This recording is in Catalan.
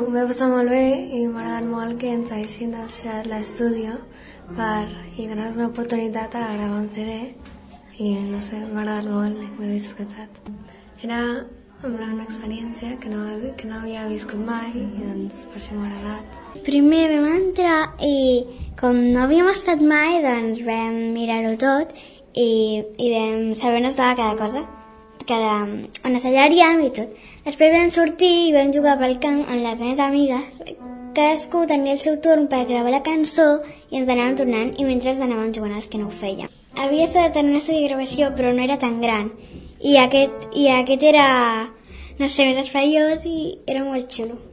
M'he passat molt bé i m'ha agradat molt que ens haguessin deixat l'estudi i donar-nos una oportunitat a gravar un CD i no sé, m'ha agradat molt i m'ho he disfrutat. Era una experiència que no havia viscut mai i doncs per això m'ha agradat. Primer vam entrar i com no havíem estat mai doncs vam mirar-ho tot i vam saber on estava cada cosa, on assajaríem i tot. Després vam sortir i vam jugar pel camp amb les meves amigues. Cadascú tenia el seu torn per gravar la cançó i ens anàvem tornant i mentre anàvem jugant els que no ho feien. Havia estat en un estudi de gravació però no era tan gran i aquest era, no sé, més espaiós i era molt xulo.